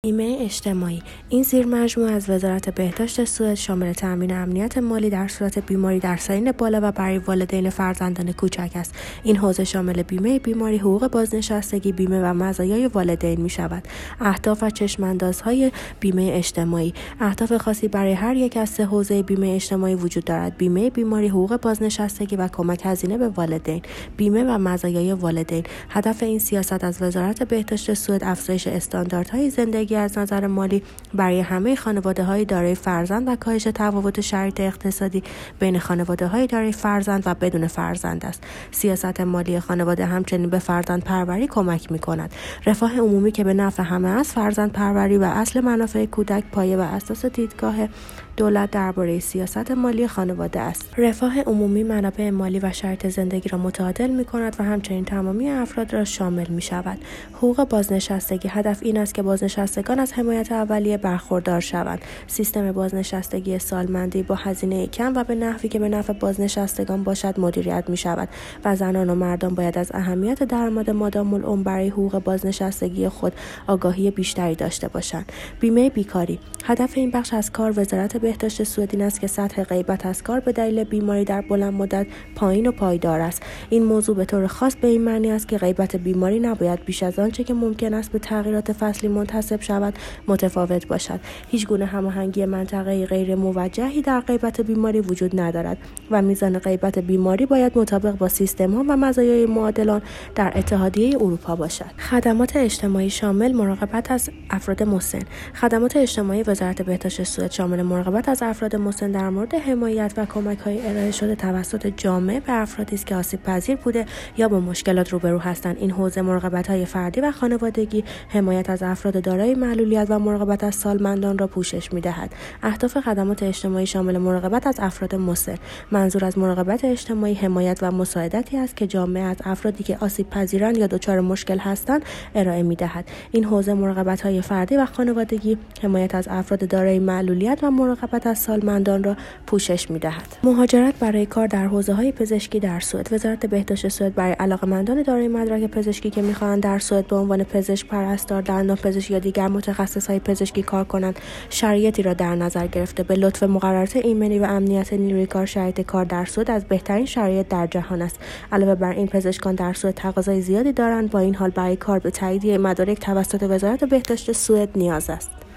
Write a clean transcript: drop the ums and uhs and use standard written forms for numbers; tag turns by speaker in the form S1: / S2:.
S1: بیمه اجتماعی. این زیرمجموعه از وزارت بهداشت سوئد شامل تامین امنیت مالی در صورت بیماری در سنین بالا و برای والدین فرزندان کوچک است. این حوزه شامل بیمه بیماری، حقوق بازنشستگی، بیمه و مزایای والدین می شود. اهداف و چشم‌اندازهای بیمه اجتماعی. اهداف خاصی برای هر یک از سه حوزه بیمه اجتماعی وجود دارد: بیمه بیماری، حقوق بازنشستگی و کمک هزینه به والدین. بیمه و مزایای والدین. هدف این سیاست از وزارت بهداشت سوئد افزایش استانداردهای زندگی از نظر مالی برای همه خانواده‌های دارای فرزند و کاهش تفاوت شرایط اقتصادی بین خانواده‌های دارای فرزند و بدون فرزند است. سیاست مالی خانواده همچنین به فرزند پروری کمک می‌کند. رفاه عمومی که به نفع همه است، فرزند پروری و اصل منافع کودک پایه و اساس دیدگاه دولت درباره سیاست مالی خانواده است. رفاه عمومی منابع مالی و شرایط زندگی را متعادل می‌کند و همچنین تمامی افراد را شامل می‌شود. حقوق بازنشستگی. هدف این است که بازنشستگان از حمایت اولیه برخوردار شوند. سیستم بازنشستگی سالمندی با هزینه کم و به نحوی که به نفع بازنشستگان باشد مدیریت می‌شود و زنان و مردان باید از اهمیت درآمد مادام العمر برای حقوق بازنشستگی خود آگاهی بیشتری داشته باشند. بیمه بیکاری. هدف این بخش از کار وزارت بهداشت سوئد این است که سطح غیبت از کار به دلیل بیماری در بلند مدت پایین و پایدار است. این موضوع به طور خاص به این معنی است که غیبت بیماری نباید بیش از آنچه که ممکن است به تغییرات فصلی منتسب شود متفاوت باشد. هیچ گونه هماهنگی منطقه‌ای غیر موجهی در غیبت بیماری وجود ندارد و میزان غیبت بیماری باید مطابق با سیستم‌ها و مزایای معادلان در اتحادیه اروپا باشد. خدمات اجتماعی شامل مراقبت از افراد مسن. خدمات اجتماعی وزارت بهداشت سوئد شامل مراقبت از افراد مسن در مورد حمایت و کمک‌های ارائه شده توسط جامعه به افرادی است که آسیب‌پذیر بوده یا با مشکلات روبرو هستند. این حوزه مراقبت‌های فردی و خانوادگی، حمایت از افراد دارای معلولیت و مراقبت از سالمندان را پوشش می‌دهد. اهداف خدمات اجتماعی شامل مراقبت از افراد مسن. منظور از مراقبت اجتماعی حمایت و مساعدتی است که جامعه از افرادی که آسیب‌پذیرند یا دچار مشکل هستند ارائه می‌دهد. این حوزه مراقبت‌های فردی و خانوادگی، حمایت از افراد دارای معلولیت و مراقبت از سالمندان را پوشش می‌دهد. مهاجرت برای کار در حوزه‌های پزشکی در سوئد. وزارت بهداشت سوئد برای علاقه‌مندان دارای مدرک پزشکی که می‌خواهند در سوئد به عنوان پزشک، پرستار، دندانپزشک یا دیگر متخصص‌های پزشکی کار کنند، شرایطی را در نظر گرفته. به لطف مقررات ایمنی و امنیت نیروی کار، شرایط کار در سوئد از بهترین شرایط در جهان است. علاوه بر این، پزشکان در سوئد تقاضای زیادی دارند. با این حال برای کار به تایید مدارک توسط وزارت بهداشت سوئد نیاز است.